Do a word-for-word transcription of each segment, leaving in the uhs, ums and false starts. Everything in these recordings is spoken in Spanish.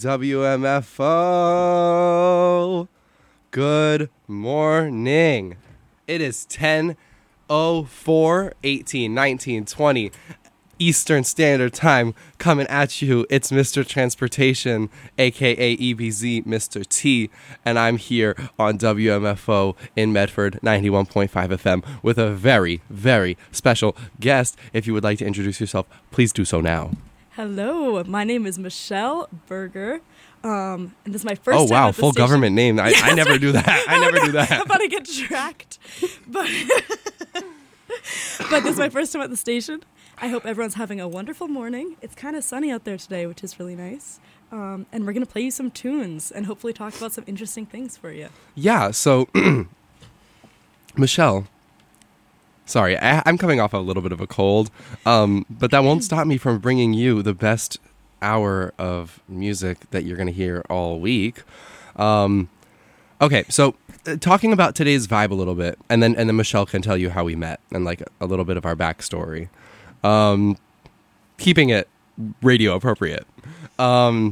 W M F O. Good morning. It is ten oh four, eighteen, nineteen, twenty Eastern Standard Time coming at you. It's Mister Transportation, aka E B Z, Mister T, and I'm here on W M F O in Medford, ninety-one point five F M, with a very, very special guest. If you would like to introduce yourself, please do so now. Hello, my name is Michelle Berger, um, and this is my first oh, time wow, at the full station. government name. I, Yeah, I never do that. I never do that. I'm about to get tracked. But, but this is my first time at the station. I hope everyone's having a wonderful morning. It's kind of sunny out there today, which is really nice. Um, and we're going to play you some tunes and hopefully talk about some interesting things for you. Yeah, so, Michelle, sorry, I, I'm coming off a little bit of a cold, um, but that won't stop me from bringing you the best hour of music that you're going to hear all week. Um, okay, so uh, talking about today's vibe a little bit, and then and then Michelle can tell you how we met and like a little bit of our backstory. Um, keeping it radio appropriate. Um,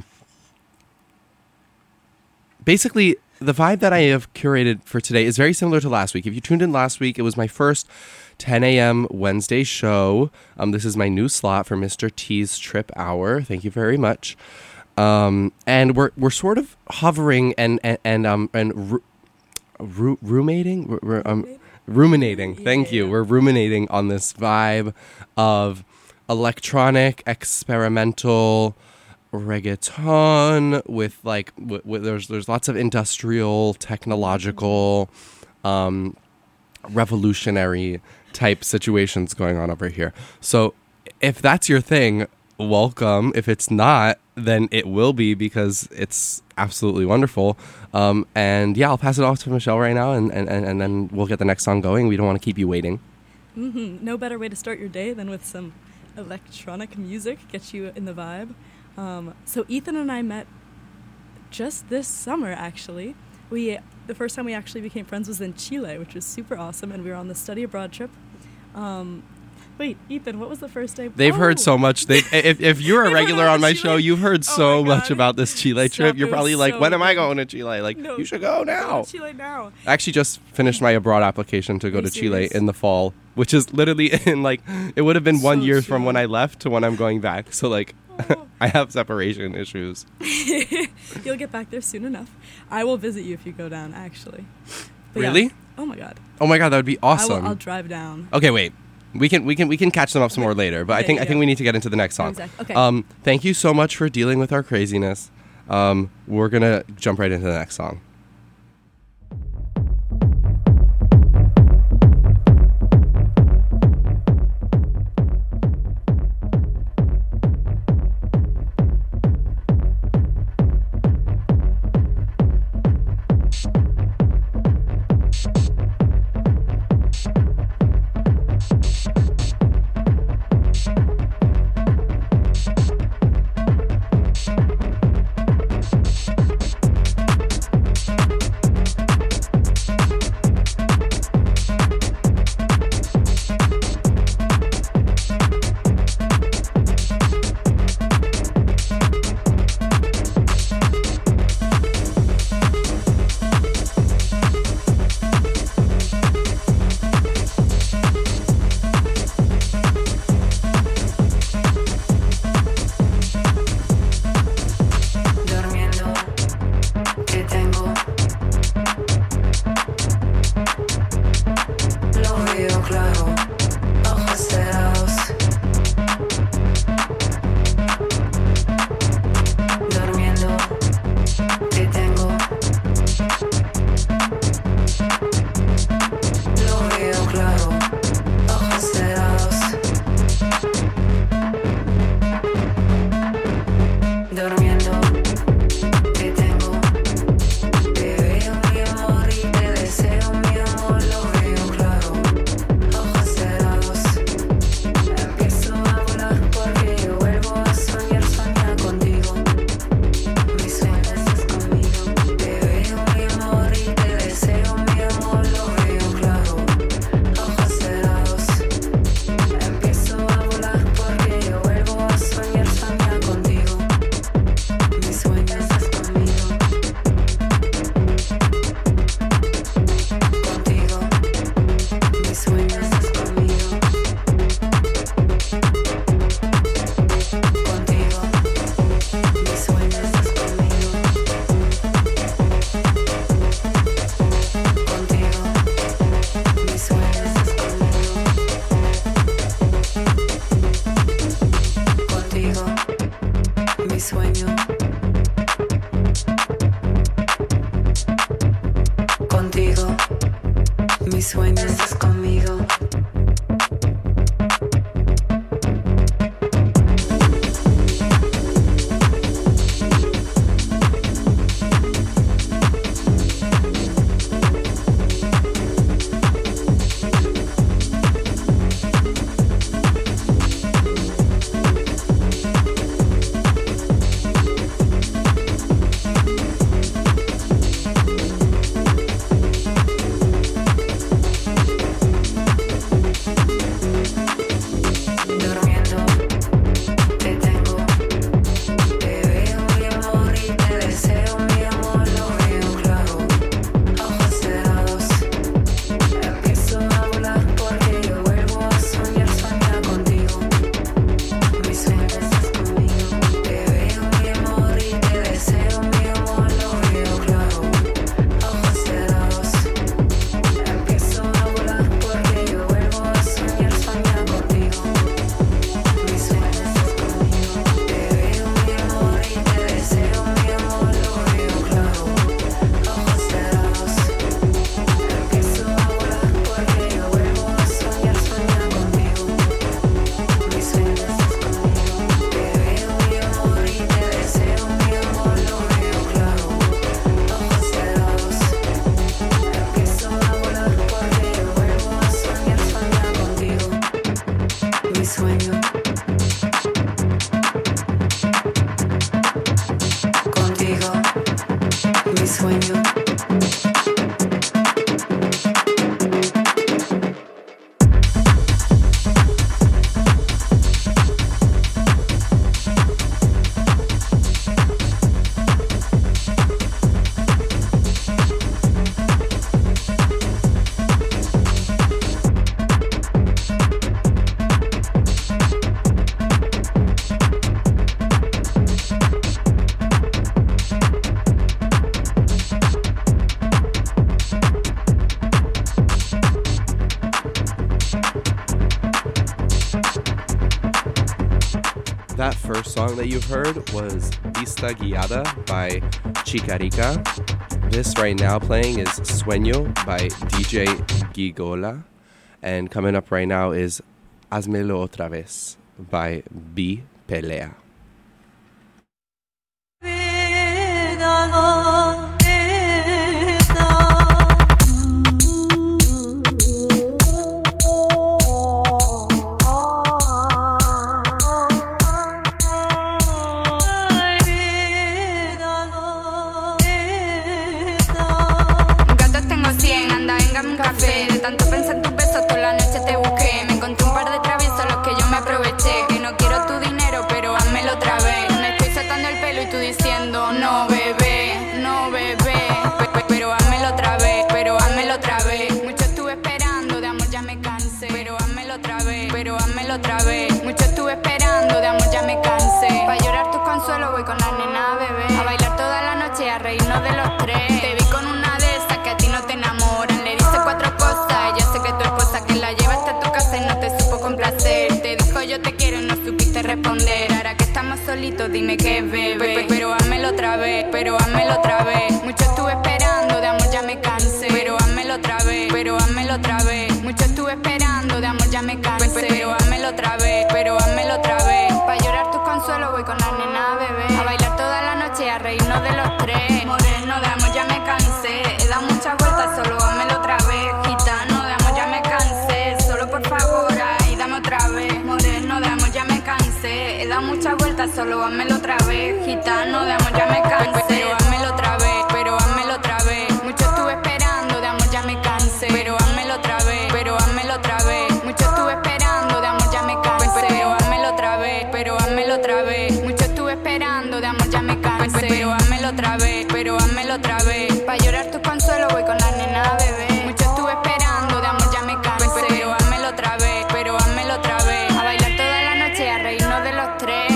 basically, the vibe that I have curated for today is very similar to last week. If you tuned in last week, it was my first ten a.m. Wednesday show. Um, this is my new slot for Mister T's Trip Hour. Thank you very much. Um, and we're we're sort of hovering and and, and um and ru- ru- ruminating. We're, we're, um, ruminating. Thank you. We're ruminating on this vibe of electronic, experimental reggaeton with like w- w- there's there's lots of industrial, technological, um, revolutionary type situations going on over here. So if that's your thing, welcome. If it's not, then it will be, because it's absolutely wonderful. Um, and yeah, I'll pass it off to Michelle right now, and, and, and then we'll get the next song going. We don't want to keep you waiting. Mm-hmm. No better way to start your day than with some electronic music, get you in the vibe. Um, so Ethan and I met just this summer, actually. We the first time we actually became friends was in Chile, which was super awesome, and we were on the study abroad trip. Um, wait, Ethan, what was the first day? They've oh. heard so much. They, if if you're a regular on my Chile? show, you've heard Oh so my much God. about this Chile Stop, trip. You're it probably was like, so when am I good. going to Chile? Like, No, you should go now. Go to Chile now. I actually just finished my abroad application to go Are to you Chile serious? in the fall, which is literally in like, it would have been one So year from chill. when I left to when I'm going back. So like, Oh. I have separation issues. You'll get back there soon enough. I will visit you if you go down, actually. But yeah. Really? Oh my God. Oh my God, that would be I awesome. will, I'll drive down. Okay, wait. We can we can we can catch them up some more later, but I Yeah, think yeah, I think yeah. we need to get into the next song. Exactly. Okay. Um, thank you so much for dealing with our craziness. Um, we're gonna jump right into the next song. sueño estás conmigo. That first song that you've heard was Vista Guiada by Chicarica. This right now playing is Sueño by D J Gigola. And coming up right now is Hazmelo Otra Vez by B Pelea. Tanto pensé en tus besos, toda la noche te busqué. Me encontré un par de traviesos, los que yo me aproveché. Que no quiero tu dinero, pero házmelo otra vez. Me estoy soltando el pelo y tú diciendo no, bebé, no, bebé. Pero házmelo otra vez, pero házmelo otra vez. Mucho estuve esperando, de amor ya me cansé. Pero házmelo otra vez, pero házmelo otra vez. Mucho estuve esperando, de amor ya me cansé. Pa' llorar tus consuelos voy con la nena, bebé. A bailar toda la noche y a reírnos de los tres. Te vi con una de esas que a ti no te enamoran. Le dice cuatro cosas. La llevaste a tu casa y no te supo complacer. Te dijo yo te quiero y no supiste responder. Ahora que estamos solitos dime qué bebé. Pero házmelo otra vez, pero házmelo otra vez. Mucho estuve esperando, de amor ya me cansé. Pero házmelo otra vez, pero házmelo otra vez. Mucho estuve esperando, de amor ya me cansé. Pero házmelo otra vez, pero házmelo otra vez. Pa' llorar tus consuelos voy con la nena, bebé. A bailar toda la noche y a reírnos de los tres. Moreno, de amor ya me cansé. He dado muchas vueltas, solo házmelo otra vez. Gitano, de amor ya me cansé. Solo por favor, ahí dame otra vez. Moreno, de amor ya me cansé. He dado muchas vueltas, solo házmelo otra vez. Gitano, de amor ya me cansé. Pero házmelo otra vez, pero házmelo otra vez. Mucho estuve esperando, de amor ya me cansé. Pero házmelo otra vez, pero házmelo otra vez. Mucho estuve esperando, de amor ya me cansé. Pero házmelo otra vez, pero házmelo otra vez. Mucho estuve esperando, de amor ya me cansé. Pero házmelo otra vez, pero házmelo otra vez. Pa' llorar tus consuelos voy con la nena, bebé. Mucho estuve esperando, de amor ya me cansé. Pero házmelo otra vez, pero házmelo otra vez. A bailar toda la noche y a reírnos de los tres.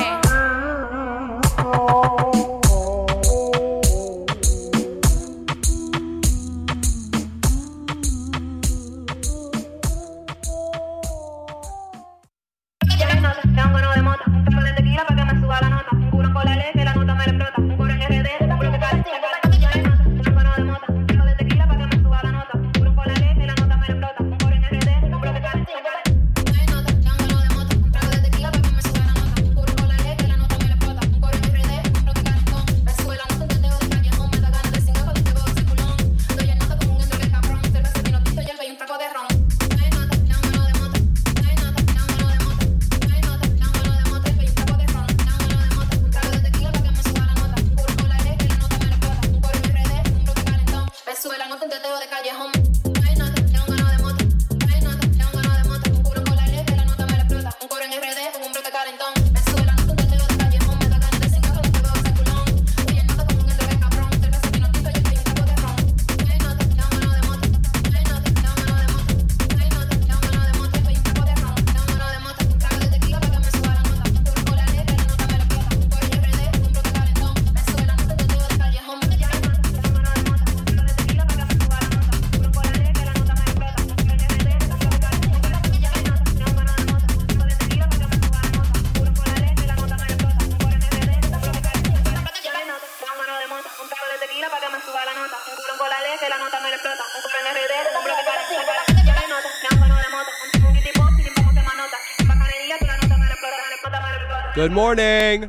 Good morning.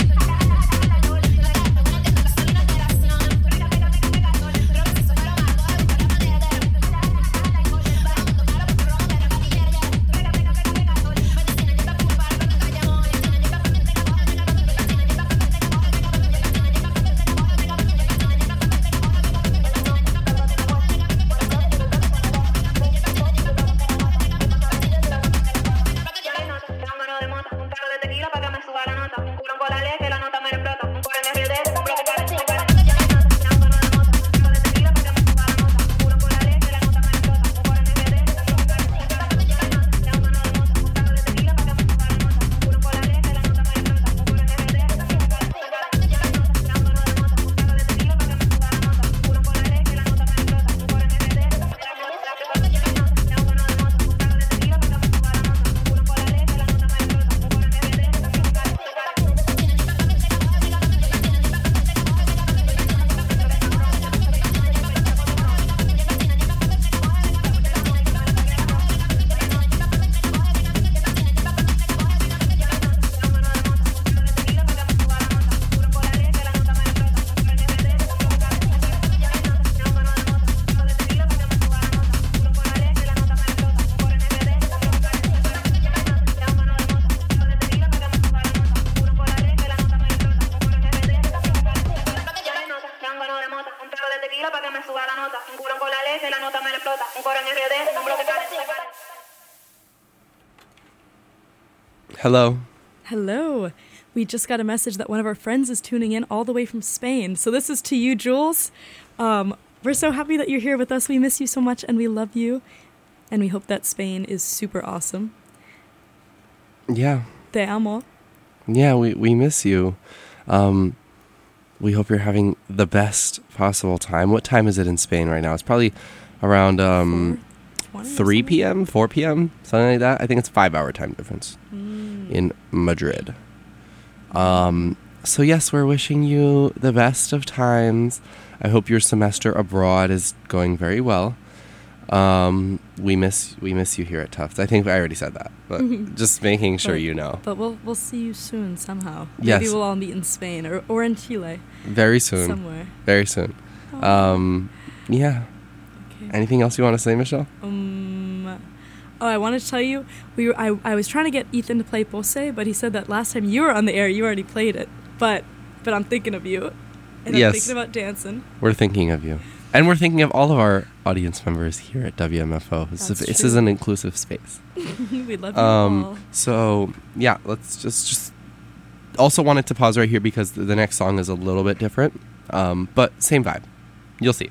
Hello. Hello. We just got a message that one of our friends is tuning in all the way from Spain. So this is to you, Jules. Um, we're so happy that you're here with us. We miss you so much and we love you. And we hope that Spain is super awesome. Yeah. Te amo. Yeah, we, we miss you. Um, we hope you're having the best possible time. What time is it in Spain right now? It's probably around um, three p.m., four p.m., something like that. I think it's a five-hour time difference mm. in Madrid. Um, so, yes, we're wishing you the best of times. I hope your semester abroad is going very well. Um, we miss we miss you here at Tufts. I think I already said that, but just making sure but, you know. But we'll we'll see you soon somehow. Yes. Maybe we'll all meet in Spain or, or in Chile. Very soon. Somewhere. Very soon. Oh. Um, yeah. Okay. Anything else you want to say, Michelle? Um. Oh, I wanted to tell you, we were, I I was trying to get Ethan to play Pose, but he said that last time you were on the air, you already played it. But but I'm thinking of you, and yes. I'm thinking about dancing. We're thinking of you. And we're thinking of all of our audience members here at W M F O. This, is, this is an inclusive space. We love you um, all. So, yeah, let's just, just... Also wanted to pause right here because the next song is a little bit different. Um, but same vibe. You'll see.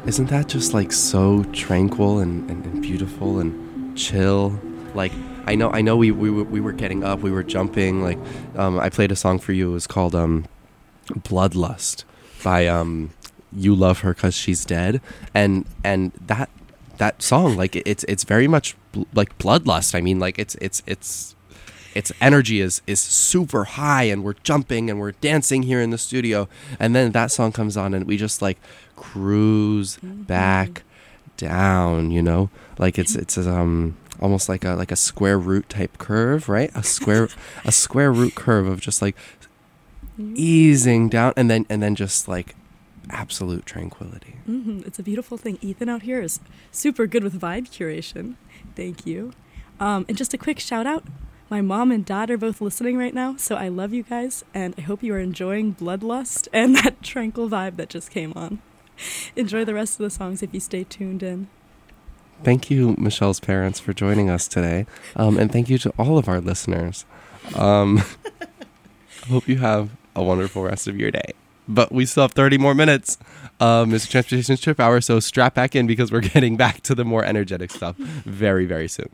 isn't that just like so tranquil and, and, and beautiful and chill? Like, I know, I know we, we, were, we were getting up, we were jumping. Like, um, I played a song for you. It was called um, Bloodlust by um, You Love Her Cause She's Dead. And and that that song, like, it's it's very much bl- like bloodlust. I mean, like, it's it's it's its energy is is super high, and we're jumping and we're dancing here in the studio. And then that song comes on, and we just like cruise mm-hmm. back down. You know, like it's it's um. almost like a like a square root type curve, right? A square a square root curve of just like easing down, and then and then just like absolute tranquility. Mm-hmm. It's a beautiful thing. Ethan out here is super good with vibe curation. Thank you. Um, and just a quick shout out. My mom and dad are both listening right now, so I love you guys, and I hope you are enjoying Bloodlust and that tranquil vibe that just came on. Enjoy the rest of the songs if you stay tuned in. Thank you, Michelle's parents, for joining us today. Um, and thank you to all of our listeners. Um, I hope you have a wonderful rest of your day. But we still have thirty more minutes of Mister Transportation's Trip Hour, so strap back in because we're getting back to the more energetic stuff very, very soon.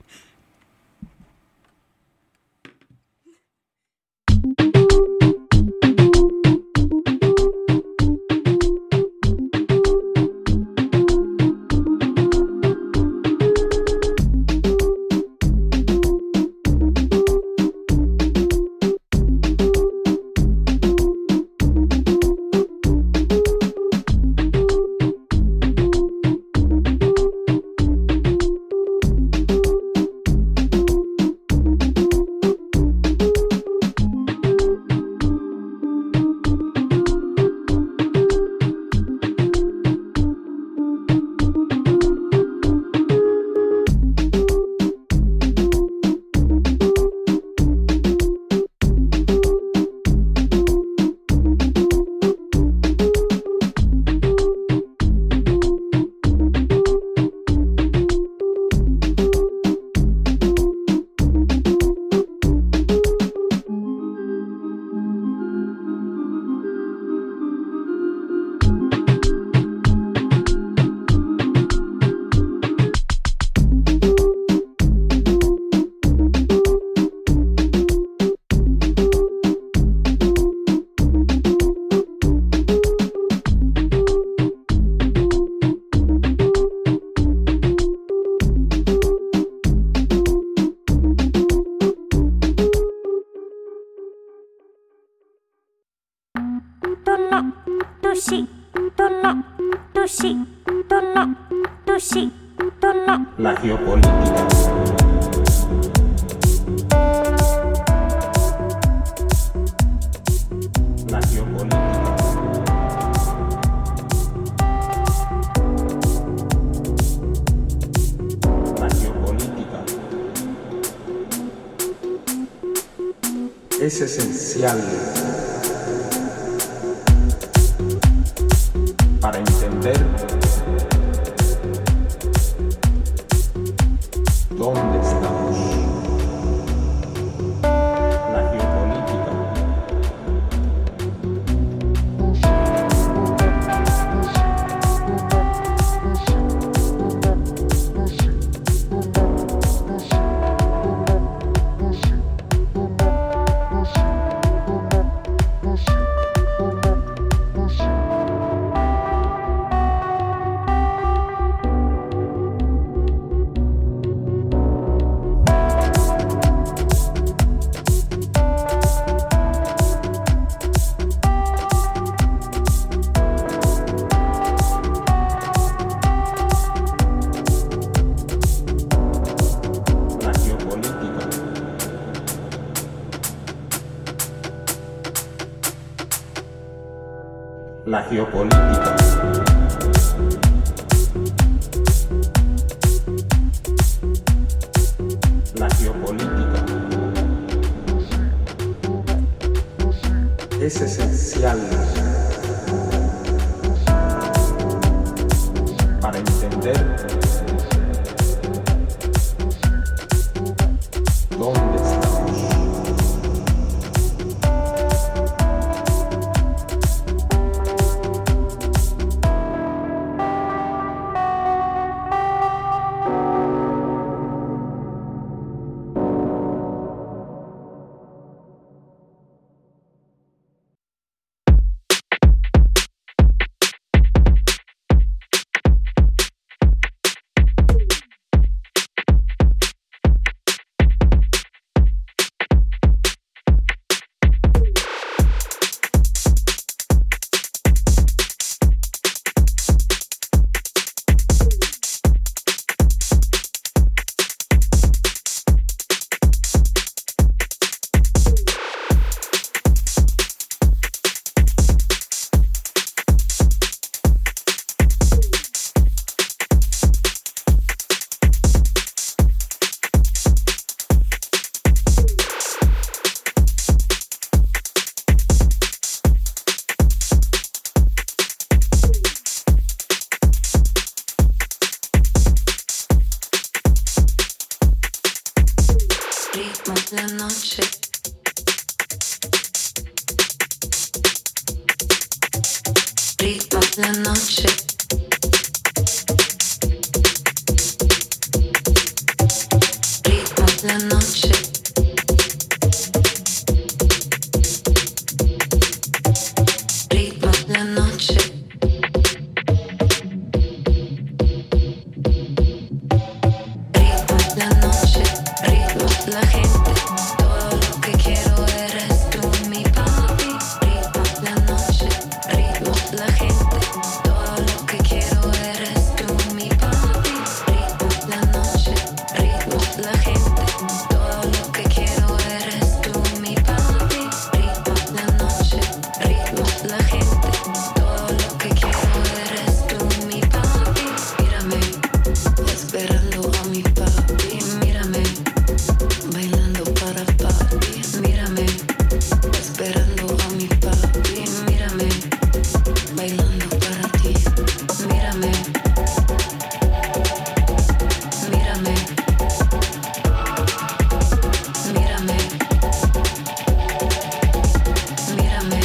La geopolítica. La geopolítica. La geopolítica es esencial para entender dónde estamos. La geopolítica La geopolítica La geopolítica es esencial para entender dónde estamos. la noche. Ritmo la noche. Ritmo la noche. Ritmo la noche. Ritmo la gente. Todo lo que quiero eres tú, mi papi. Ritmo la noche. Ritmo la gente. Todo lo que quiero eres tú, mi papi. Ritmo la noche. Ritmo la gente. Todo lo que quiero eres tú, mi papi. Ritmo la noche. Ritmo la gente. Todo lo que quiero eres tú, mi papi. Mírame, esperando a mi papi. Mírame, bailando para papi. Mírame, esperando a mi papi. Mírame, bailando para ti. Mírame, mírame, mírame, mírame.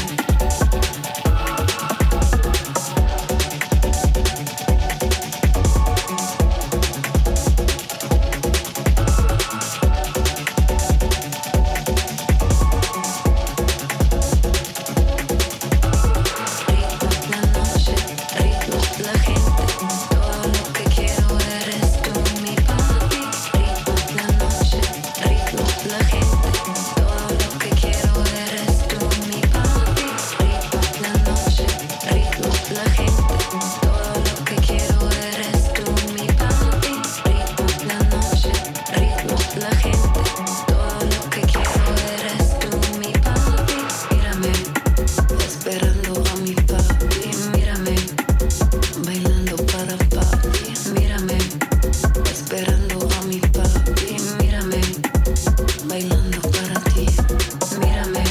Ritmo la noche, ritmo la gente. Todo lo que quiero eres tú, mi papi. Ritmo la noche, ritmo la gente. Todo lo que quiero eres tú, mi papi. Ritmo la noche, ritmo la gente. Todo lo que quiero eres tú, mi papi. Ritmo la noche, ritmo la gente. Todo lo que quiero eres tú, mi papi. Mírame, esperando a mi papi. Mírame, bailando para papi. Mírame, esperando a mi papi. Mírame, bailando para ti. Mírame,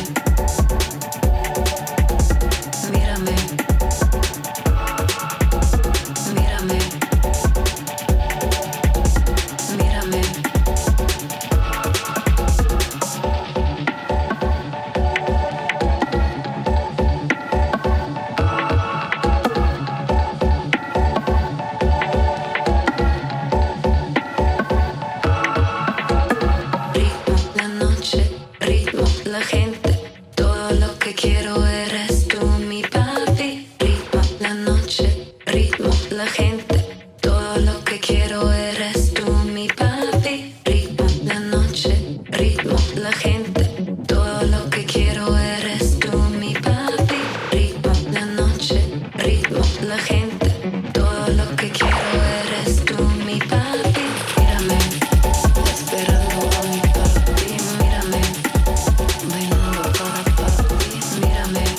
mírame, mírame, mírame. Ritmo la noche, ritmo la gente. Todo lo que quiero eres tú, mi papi. Ritmo la noche, ritmo la gente. Todo lo que quiero eres tú, mi papi. Ritmo la noche, ritmo la gente. Todo lo que quiero eres tú, mi papi. Ritmo la noche, ritmo la gente. Todo lo que quiero eres tú, mi papi. Mírame, esperando a mi papi. Mírame, bailando para papi. Mírame,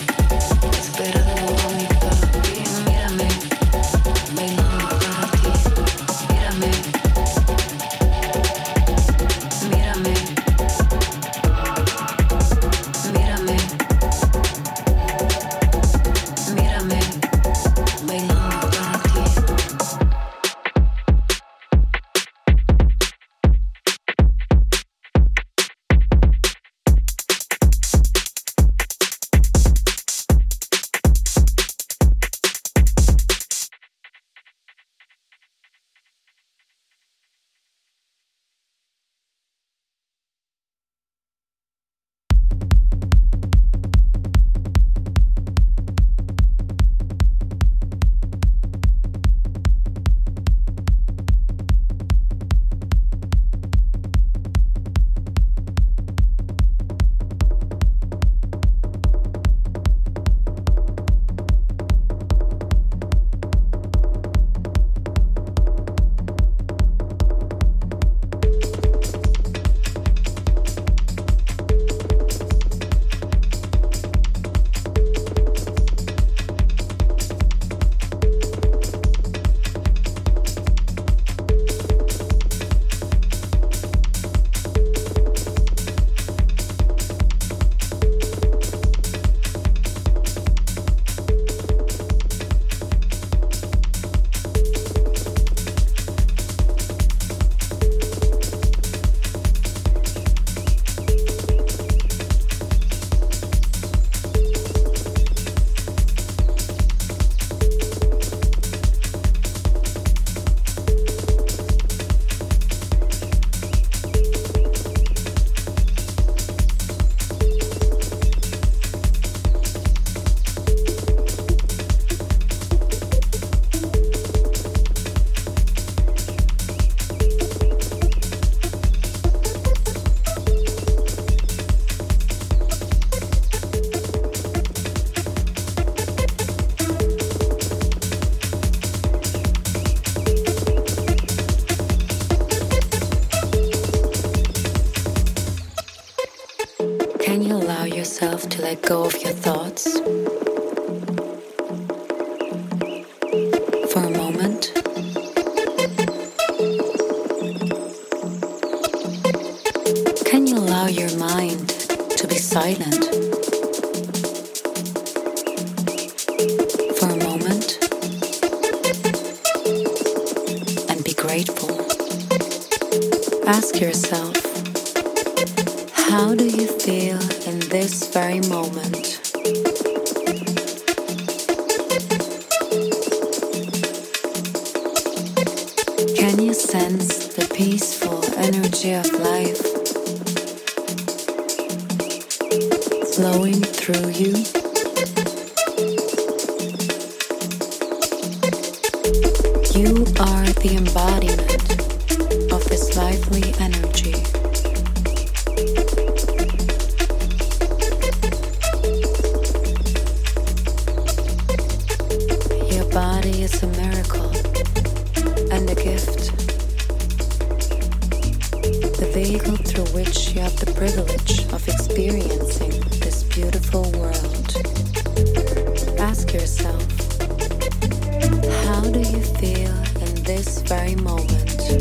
allow yourself to let go of your thoughts for a moment? Can you allow your mind to be silent for a moment and be grateful? Ask yourself, how do you feel in this very moment? Can you sense the peaceful energy of life flowing through you? You are the embodiment of this lively energy. Your body is a miracle and a gift, the vehicle through which you have the privilege of experiencing this beautiful world. Ask yourself, how do you feel in this very moment?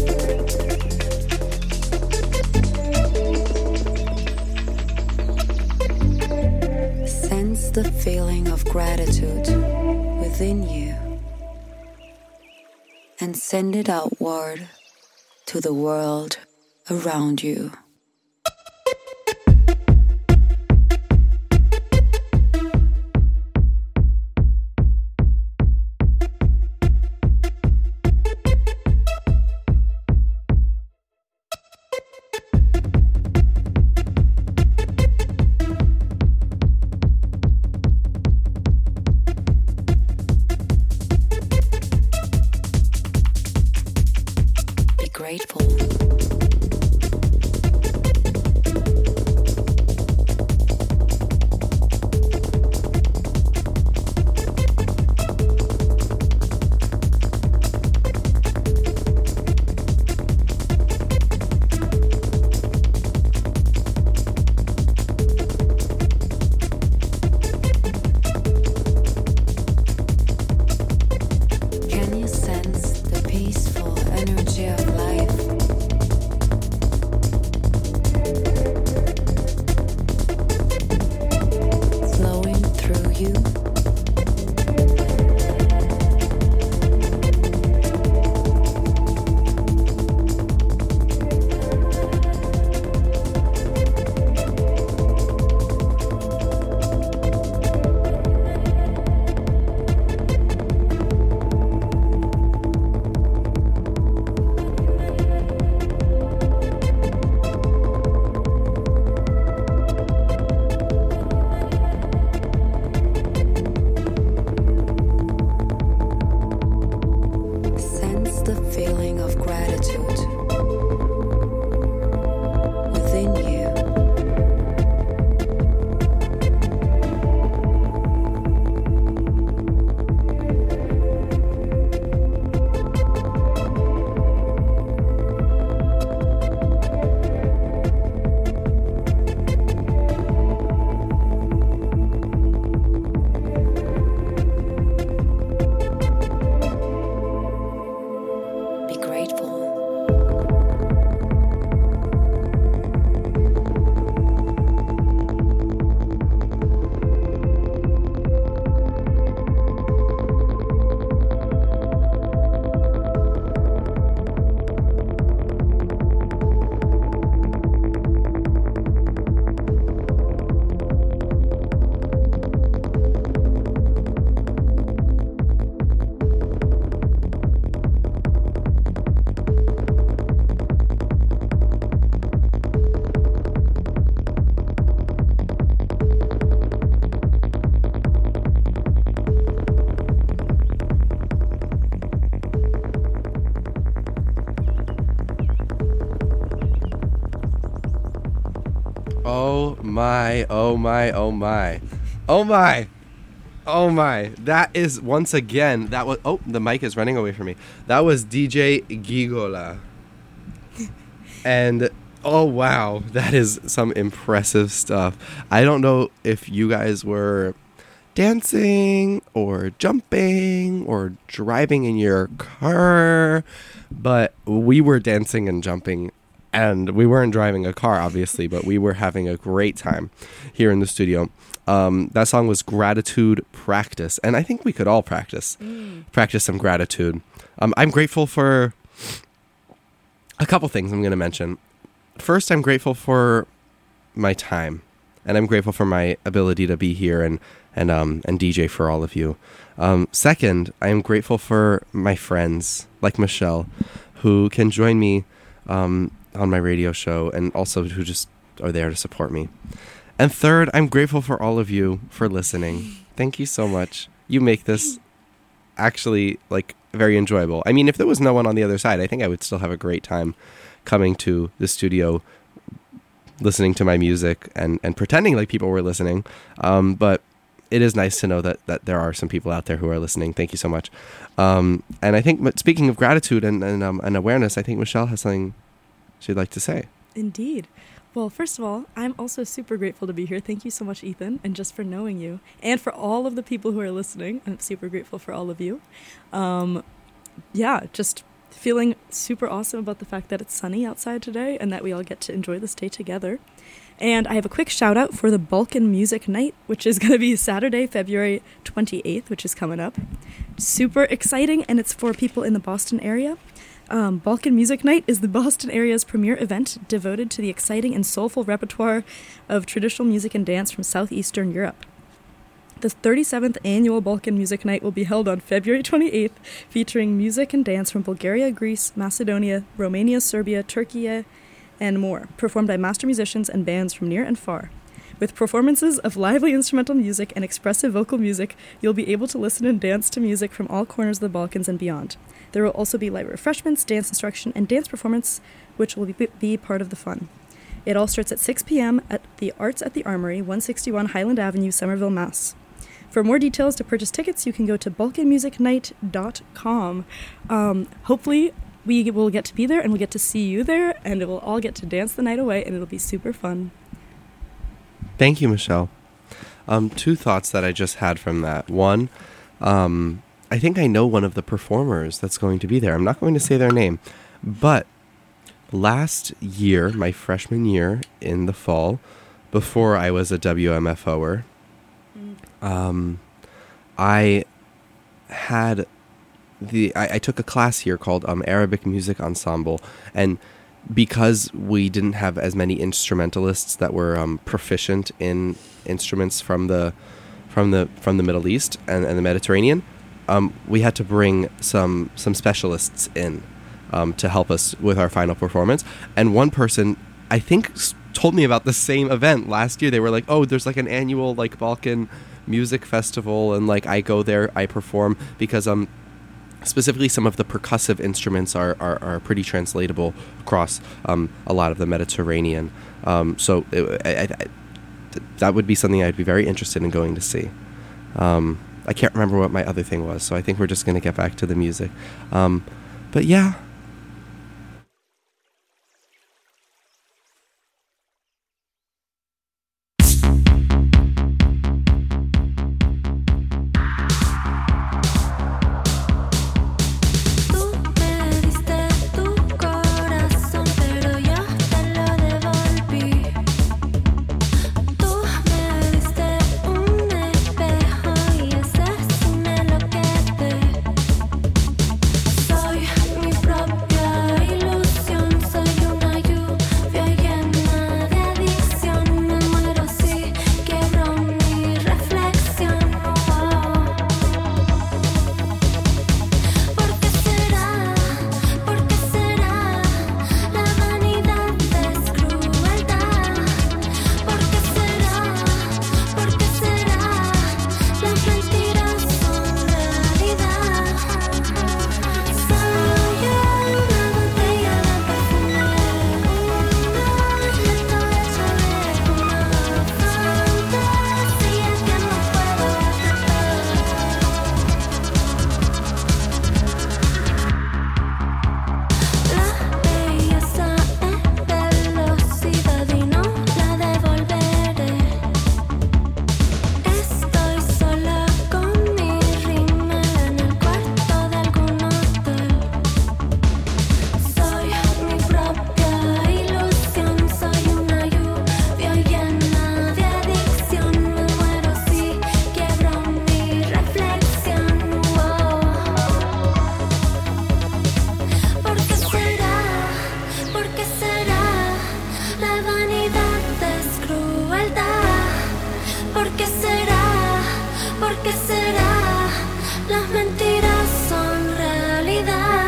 Sense the feeling of gratitude within you and send it outward to the world around you. Grateful. Can you sense the peaceful energy of life flowing through you? Sense the feeling of gratitude within you. Be grateful. Oh my, oh my, oh my. Oh my. Oh my. That is once again, that was, oh, the mic is running away from me. That was D J Gigola. And Oh, wow. That is some impressive stuff. I don't know if you guys were dancing or jumping or driving in your car, but we were dancing and jumping, and we weren't driving a car, obviously, but we were having a great time here in the studio. Um, that song was Gratitude Practice, and I think we could all practice, mm. practice some gratitude. Um, I'm grateful for a couple things I'm going to mention. First, I'm grateful for my time, and I'm grateful for my ability to be here and and um and D J for all of you. Um, second, I am grateful for my friends like Michelle, who can join me um, on my radio show, and also who just are there to support me. And third, I'm grateful for all of you for listening. Thank you so much. You make this actually like very enjoyable. I mean, if there was no one on the other side, I think I would still have a great time coming to the studio, listening to my music and, and pretending like people were listening. Um, but it is nice to know that, that there are some people out there who are listening. Thank you so much. Um, and I think, speaking of gratitude and, and, um, and awareness, I think Michelle has something she'd like to say. Indeed. Well, first of all, I'm also super grateful to be here. Thank you so much, Ethan, and just for knowing you. And for all of the people who are listening, I'm super grateful for all of you. Um, yeah, just feeling super awesome about the fact that it's sunny outside today and that we all get to enjoy this day together. And I have a quick shout out for the Balkan Music Night, which is going to be Saturday, February twenty-eighth, which is coming up. Super exciting, and it's for people in the Boston area. Um, Balkan Music Night is the Boston area's premier event devoted to the exciting and soulful repertoire of traditional music and dance from southeastern Europe. The thirty-seventh annual Balkan Music Night will be held on February twenty-eighth, featuring music and dance from Bulgaria, Greece, Macedonia, Romania, Serbia, Turkey, and more, performed by master musicians and bands from near and far. With performances of lively instrumental music and expressive vocal music, you'll be able to listen and dance to music from all corners of the Balkans and beyond. There will also be light refreshments, dance instruction, and dance performance, which will be, be part of the fun. It all starts at six p.m. at the Arts at the Armory, one sixty-one Highland Avenue, Somerville, Mass. For more details to purchase tickets, you can go to balkan music night dot com. Um, hopefully, we will get to be there, and we'll get to see you there, and we'll all get to dance the night away, and it'll be super fun. Thank you, Michelle. Um, two thoughts that I just had from that. One, um, I think I know one of the performers that's going to be there. I'm not going to say their name, but last year, my freshman year in the fall, before I was a W M F O-er, um, I had the I, I took a class here called um, Arabic Music Ensemble, and because we didn't have as many instrumentalists that were um, proficient in instruments from the from the from the Middle East and, and the Mediterranean, um, we had to bring some some specialists in um, to help us with our final performance. And one person, I think, s- told me about the same event last year. They were like, "Oh, there's like an annual like Balkan music festival, and like I go there, I perform because um." Specifically, some of the percussive instruments are, are, are pretty translatable across um, a lot of the Mediterranean. Um, so it, I, I, that would be something I'd be very interested in going to see. Um, I can't remember what my other thing was, so I think we're just going to get back to the music. Um, but yeah. Soy mi propio será? ¿Por qué será? Las mentiras son realidad.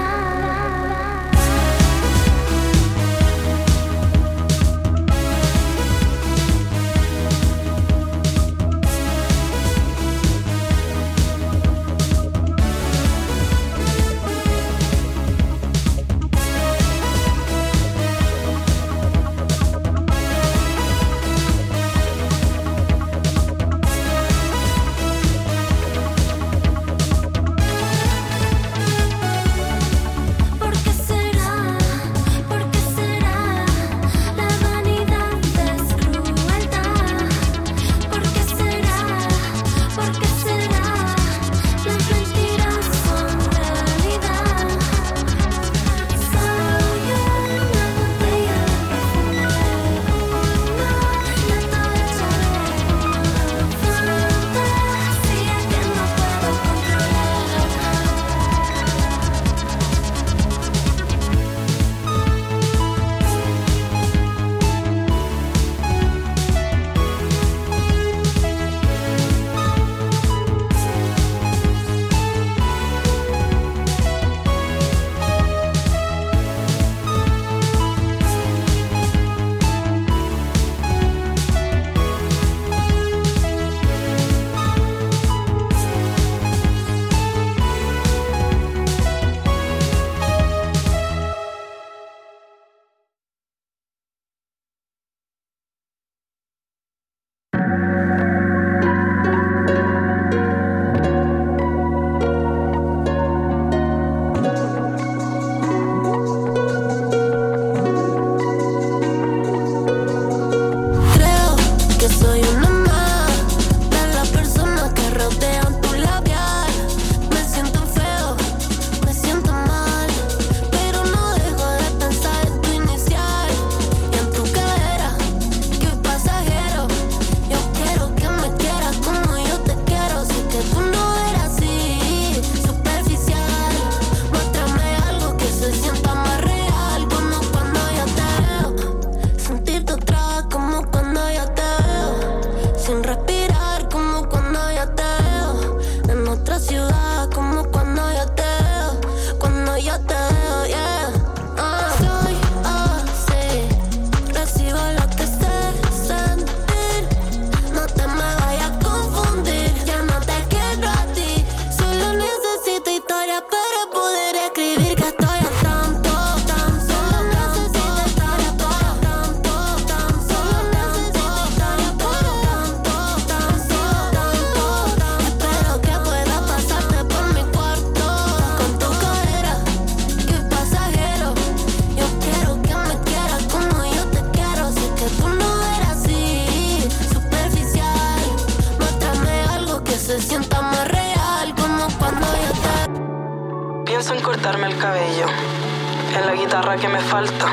Pienso en cortarme el cabello, en la guitarra que me falta,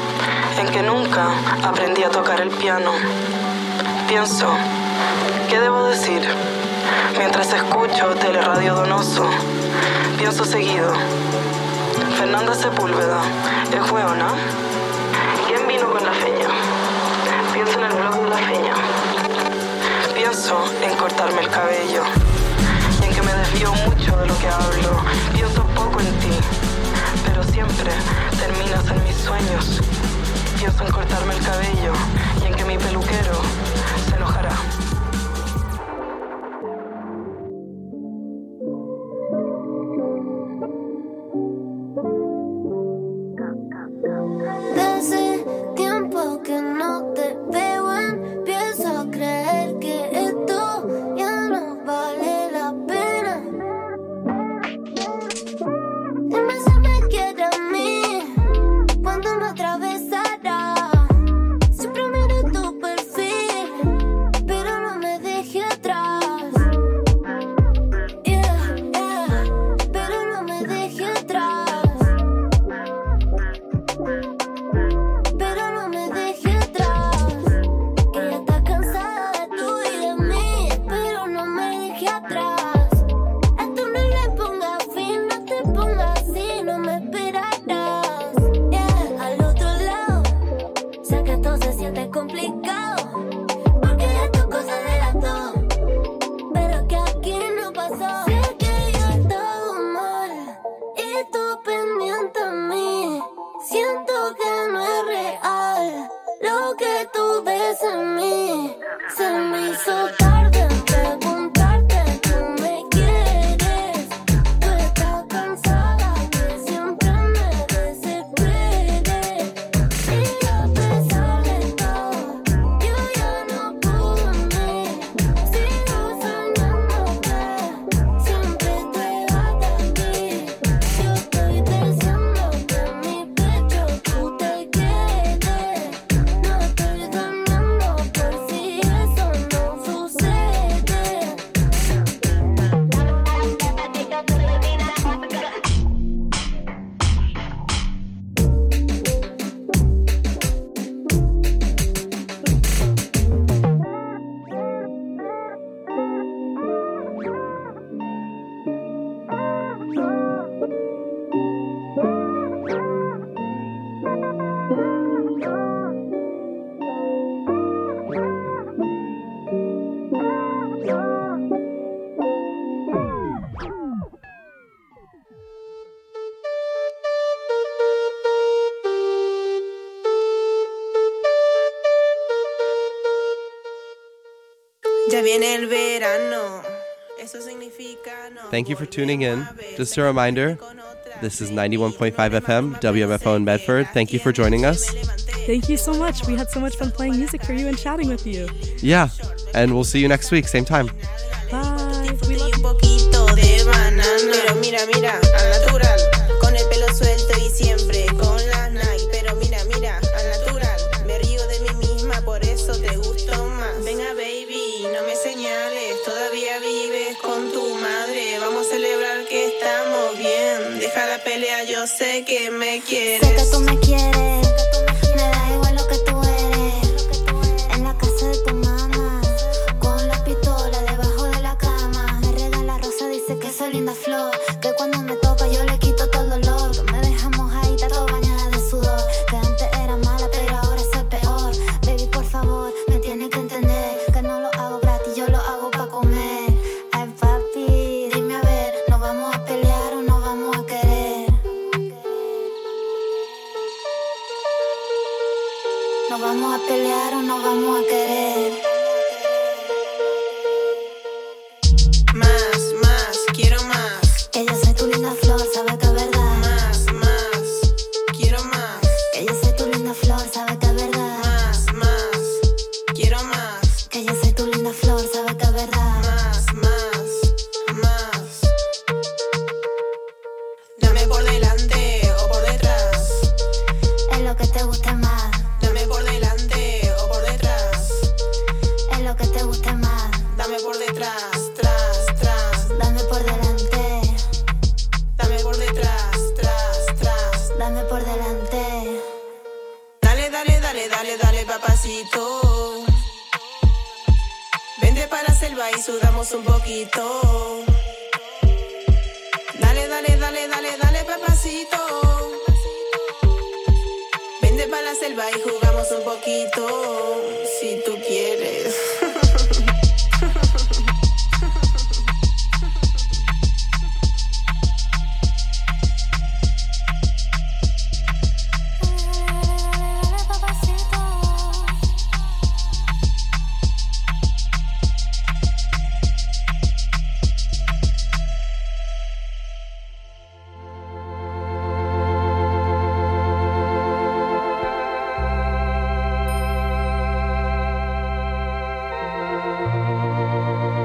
en que nunca aprendí a tocar el piano. Pienso, ¿qué debo decir? Mientras escucho Teleradio Donoso, pienso seguido. Fernanda Sepúlveda, ¿es hueona? ¿Quién vino con la feña? Pienso en el blog de la feña. Pienso en cortarme el cabello y en que me desvío mucho de lo que hablo. Pienso poco en ti, pero siempre terminas en mis sueños. Pienso en cortarme el cabello y en que mi peluquero se enojará. Desde tiempo que no te veo, empiezo a creer que esto ya no vale la pena. Dime si me quiere a mí, cuando me atravesará. Siempre miro tu perfil, pero Ya viene el verano. Eso significa no. Thank you for tuning in. Just a reminder, this is ninety-one point five F M, W M F O in Medford. Thank you for joining us. Thank you so much. We had so much fun playing music for you and chatting with you. Yeah, and we'll see you next week, same time. Bye. We Y love un poquito de banana. Pero mira, mira, al natural. Con el pelo suelto y siempre con las Nike. Pero mira, mira, al natural. Me río de mí misma, por eso te gusto más. Venga, baby, no me señales. Todavía vives con tu madre. Vamos a celebrar que estamos bien. Deja la pelea, yo sé que me quieres. Sé que tú me quieres, me da igual lo que tú eres. En la casa de tu mamá, con la pistola debajo de la cama. Me regala rosa, dice que soy linda flor. Que cuando me toca yo le quito todo el dolor. Que me deja mojadita, todo bañada de sudor. Que antes era mala, pero ahora soy peor. Baby, por favor, me tienes que entender. Que no lo hago gratis, yo lo hago pa' comer. Ay, papi, dime a ver, ¿nos vamos a pelear o nos vamos a querer? ¿Nos vamos a pelear o nos vamos a querer? Más, más, quiero más. Que yo soy tu linda flor, sabes que es verdad. Más, más, quiero más. Que yo soy tu linda flor, sabes que es verdad. Más, más, quiero más. Que yo soy tu linda flor, sabes que es verdad. Más, más, más. Dame por delante o por detrás. Es lo que te guste más, Dame por delante o por detrás. es lo que te guste más. Dame por detrás, tras, tras. Dame por delante, Dame por detrás, tras, tras. dame por delante. Dale, dale, dale, dale, dale, papacito. Vente para la selva y sudamos un poquito. Dale, dale, dale, dale, dale, papacito. Vente para la selva y jugamos un poquito.